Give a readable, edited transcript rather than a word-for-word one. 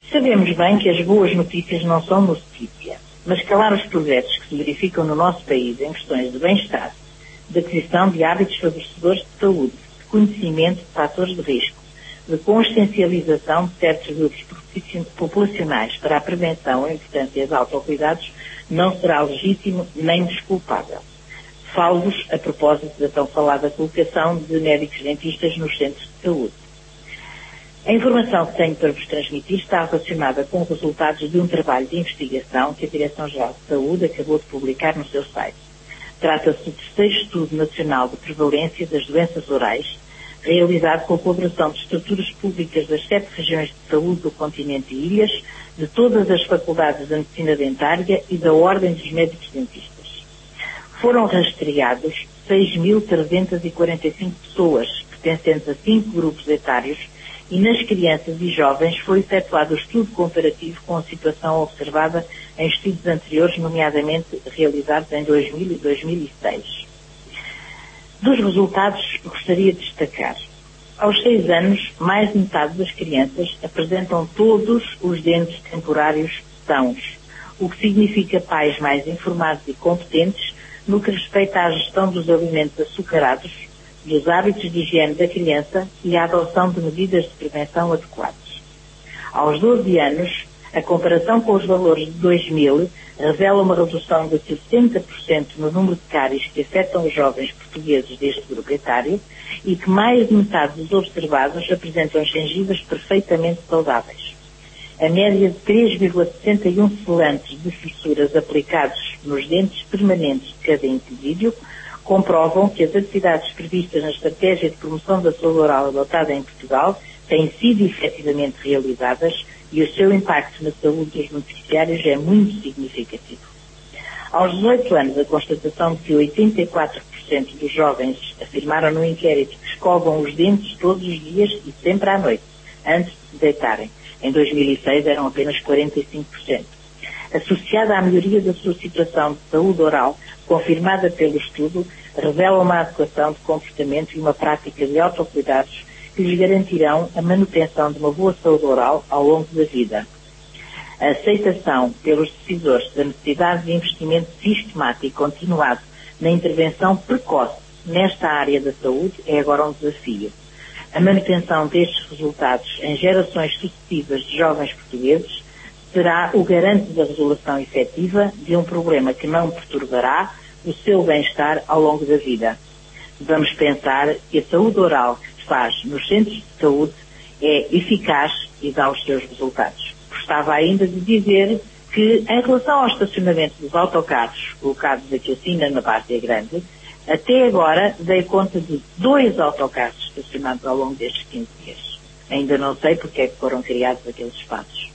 Sabemos bem que as boas notícias não são notícia, mas calar os progressos que se verificam no nosso país em questões de bem-estar, de aquisição de hábitos favorecedores de saúde, de conhecimento de fatores de risco, de consciencialização de certos grupos populacionais para a prevenção e importância de autocuidados, não será legítimo nem desculpável. Falo-vos a propósito da tão falada colocação de médicos dentistas nos centros de saúde. A informação que tenho para vos transmitir está relacionada com os resultados de um trabalho de investigação que a Direção-Geral de Saúde acabou de publicar no seu site. Trata-se do terceiro estudo nacional de prevalência das doenças orais, realizado com a colaboração de estruturas públicas das 7 regiões de saúde do continente e ilhas, de todas as faculdades da medicina dentária e da Ordem dos Médicos Dentistas. Foram rastreados 6.345 pessoas, pertencentes a 5 grupos etários, e nas crianças e jovens foi efetuado o estudo comparativo com a situação observada em estudos anteriores, nomeadamente realizados em 2000 e 2006. Dos resultados, gostaria de destacar: aos 6 anos, mais de metade das crianças apresentam todos os dentes temporários sãos, o que significa pais mais informados e competentes no que respeita à gestão dos alimentos açucarados, dos hábitos de higiene da criança e à adoção de medidas de prevenção adequadas. Aos 12 anos, a comparação com os valores de 2000 revela uma redução de 60% no número de cáries que afetam os jovens portugueses deste grupo etário e que mais de metade dos observados apresentam gengivas perfeitamente saudáveis. A média de 3,61 selantes de fissuras aplicados nos dentes permanentes de cada indivíduo comprovam que as atividades previstas na estratégia de promoção da saúde oral adotada em Portugal têm sido efetivamente realizadas e o seu impacto na saúde dos beneficiários é muito significativo. Aos 18 anos, a constatação de que 84% dos jovens afirmaram no inquérito que escovam os dentes todos os dias e sempre à noite, antes de deitarem. Em 2006 eram apenas 45%. Associada à melhoria da sua situação de saúde oral, confirmada pelo estudo, revela uma adequação de comportamento e uma prática de autocuidados que lhes garantirão a manutenção de uma boa saúde oral ao longo da vida. A aceitação pelos decisores da necessidade de investimento sistemático e continuado na intervenção precoce nesta área da saúde é agora um desafio. A manutenção destes resultados em gerações sucessivas de jovens portugueses será o garante da resolução efetiva de um problema que não perturbará o seu bem-estar ao longo da vida. Vamos pensar que a saúde oral que se faz nos centros de saúde é eficaz e dá os seus resultados. Gostava ainda de dizer que, em relação ao estacionamento dos autocarros colocados aqui assim na Várzea Grande, até agora dei conta de 2 autocarros estacionados ao longo destes 15 dias. Ainda não sei porque é que foram criados aqueles espaços.